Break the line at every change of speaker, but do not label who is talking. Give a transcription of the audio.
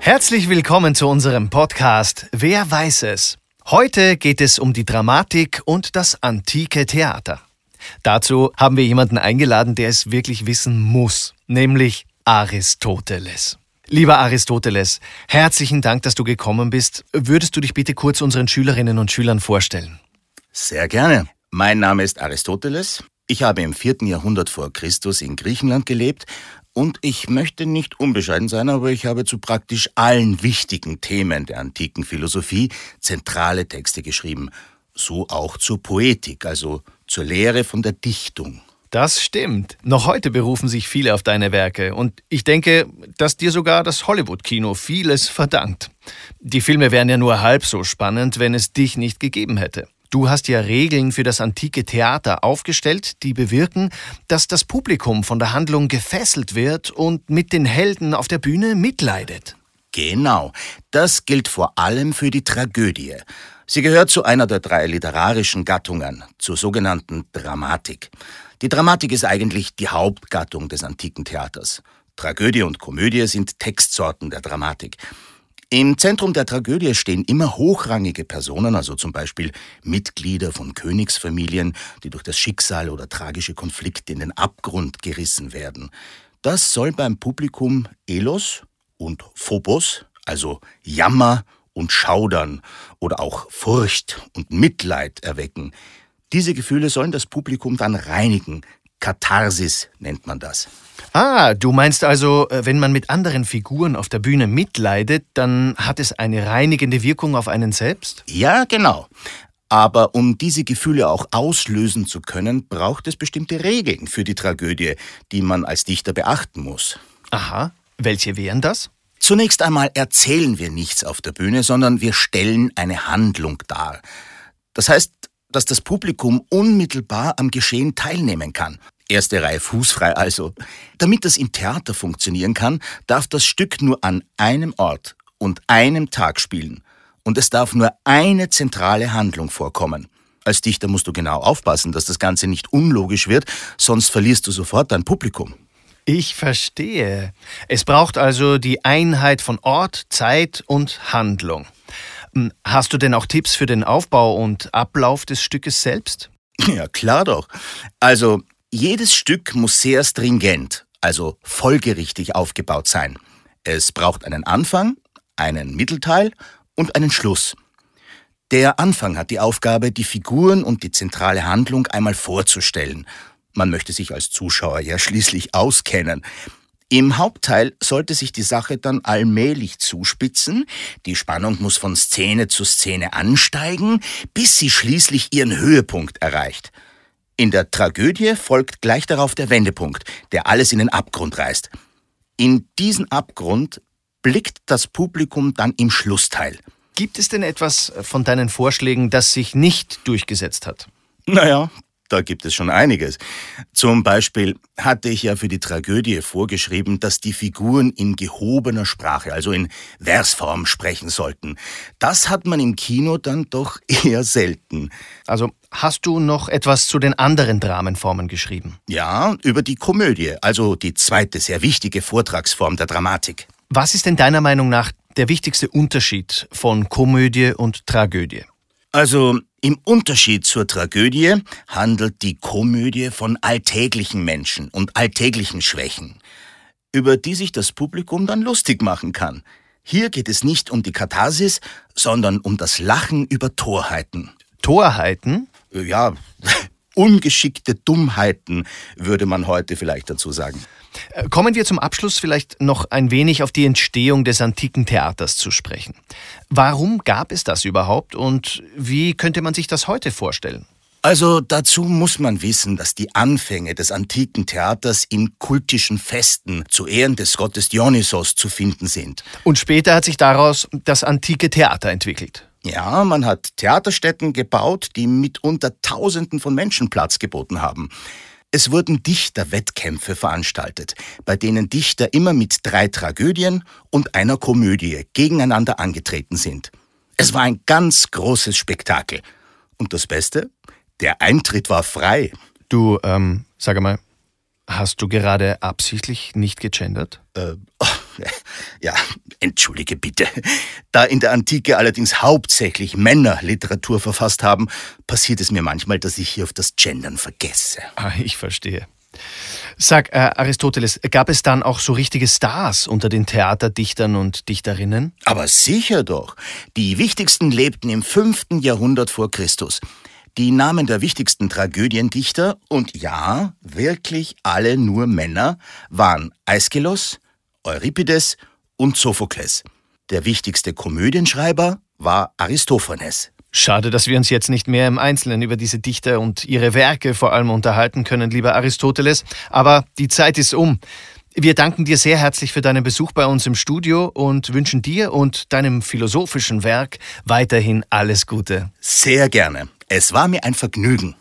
Herzlich willkommen zu unserem Podcast Wer weiß es? Heute geht es um die Dramatik und das antike Theater. Dazu haben wir jemanden eingeladen, der es wirklich wissen muss, nämlich Aristoteles. Lieber Aristoteles, herzlichen Dank, dass du gekommen bist. Würdest du dich bitte kurz unseren Schülerinnen und Schülern vorstellen?
Sehr gerne. Mein Name ist Aristoteles. Ich habe im 4. Jahrhundert vor Christus in Griechenland gelebt und ich möchte nicht unbescheiden sein, aber ich habe zu praktisch allen wichtigen Themen der antiken Philosophie zentrale Texte geschrieben. So auch zur Poetik, also zur Lehre von der Dichtung.
Das stimmt. Noch heute berufen sich viele auf deine Werke und ich denke, dass dir sogar das Hollywood-Kino vieles verdankt. Die Filme wären ja nur halb so spannend, wenn es dich nicht gegeben hätte. Du hast ja Regeln für das antike Theater aufgestellt, die bewirken, dass das Publikum von der Handlung gefesselt wird und mit den Helden auf der Bühne mitleidet.
Genau, das gilt vor allem für die Tragödie. Sie gehört zu einer der 3 literarischen Gattungen, zur sogenannten Dramatik. Die Dramatik ist eigentlich die Hauptgattung des antiken Theaters. Tragödie und Komödie sind Textsorten der Dramatik. Im Zentrum der Tragödie stehen immer hochrangige Personen, also zum Beispiel Mitglieder von Königsfamilien, die durch das Schicksal oder tragische Konflikte in den Abgrund gerissen werden. Das soll beim Publikum Elos und Phobos, also Jammer und Schaudern oder auch Furcht und Mitleid erwecken. Diese Gefühle sollen das Publikum dann reinigen. Katharsis nennt man das.
Ah, du meinst also, wenn man mit anderen Figuren auf der Bühne mitleidet, dann hat es eine reinigende Wirkung auf einen selbst?
Ja, genau. Aber um diese Gefühle auch auslösen zu können, braucht es bestimmte Regeln für die Tragödie, die man als Dichter beachten muss.
Aha, welche wären das?
Zunächst einmal erzählen wir nichts auf der Bühne, sondern wir stellen eine Handlung dar. Das heißt, dass das Publikum unmittelbar am Geschehen teilnehmen kann. Erste Reihe fußfrei also. Damit das im Theater funktionieren kann, darf das Stück nur an einem Ort und einem Tag spielen. Und es darf nur eine zentrale Handlung vorkommen. Als Dichter musst du genau aufpassen, dass das Ganze nicht unlogisch wird, sonst verlierst du sofort dein Publikum.
Ich verstehe. Es braucht also die Einheit von Ort, Zeit und Handlung. Hast du denn auch Tipps für den Aufbau und Ablauf des Stückes selbst?
Ja, klar doch. Also, jedes Stück muss sehr stringent, also folgerichtig aufgebaut sein. Es braucht einen Anfang, einen Mittelteil und einen Schluss. Der Anfang hat die Aufgabe, die Figuren und die zentrale Handlung einmal vorzustellen. Man möchte sich als Zuschauer ja schließlich auskennen. Im Hauptteil sollte sich die Sache dann allmählich zuspitzen. Die Spannung muss von Szene zu Szene ansteigen, bis sie schließlich ihren Höhepunkt erreicht. In der Tragödie folgt gleich darauf der Wendepunkt, der alles in den Abgrund reißt. In diesen Abgrund blickt das Publikum dann im Schlussteil.
Gibt es denn etwas von deinen Vorschlägen, das sich nicht durchgesetzt hat?
Naja, da gibt es schon einiges. Zum Beispiel hatte ich ja für die Tragödie vorgeschrieben, dass die Figuren in gehobener Sprache, also in Versform, sprechen sollten. Das hat man im Kino dann doch eher selten.
Also hast du noch etwas zu den anderen Dramenformen geschrieben?
Ja, über die Komödie, also die zweite sehr wichtige Vortragsform der Dramatik.
Was ist denn deiner Meinung nach der wichtigste Unterschied von Komödie und Tragödie?
Also im Unterschied zur Tragödie handelt die Komödie von alltäglichen Menschen und alltäglichen Schwächen, über die sich das Publikum dann lustig machen kann. Hier geht es nicht um die Katharsis, sondern um das Lachen über Torheiten.
Torheiten?
Ja, ungeschickte Dummheiten, würde man heute vielleicht dazu sagen.
Kommen wir zum Abschluss vielleicht noch ein wenig auf die Entstehung des antiken Theaters zu sprechen. Warum gab es das überhaupt und wie könnte man sich das heute vorstellen?
Also dazu muss man wissen, dass die Anfänge des antiken Theaters in kultischen Festen zu Ehren des Gottes Dionysos zu finden sind.
Und später hat sich daraus das antike Theater entwickelt.
Ja, man hat Theaterstätten gebaut, die mitunter Tausenden von Menschen Platz geboten haben. Es wurden Dichterwettkämpfe veranstaltet, bei denen Dichter immer mit 3 Tragödien und einer Komödie gegeneinander angetreten sind. Es war ein ganz großes Spektakel. Und das Beste? Der Eintritt war frei.
Du, sag mal, hast du gerade absichtlich nicht gegendert?
Ja, entschuldige bitte. Da in der Antike allerdings hauptsächlich Männer Literatur verfasst haben, passiert es mir manchmal, dass ich hier auf das Gendern vergesse.
Ich verstehe. Sag, Aristoteles, gab es dann auch so richtige Stars unter den Theaterdichtern und Dichterinnen?
Aber sicher doch. Die wichtigsten lebten im 5. Jahrhundert vor Christus. Die Namen der wichtigsten Tragödiendichter, und ja, wirklich alle nur Männer, waren Aeschylus, Euripides und Sophokles. Der wichtigste Komödienschreiber war Aristophanes.
Schade, dass wir uns jetzt nicht mehr im Einzelnen über diese Dichter und ihre Werke vor allem unterhalten können, lieber Aristoteles. Aber die Zeit ist um. Wir danken dir sehr herzlich für deinen Besuch bei uns im Studio und wünschen dir und deinem philosophischen Werk weiterhin alles Gute.
Sehr gerne. Es war mir ein Vergnügen.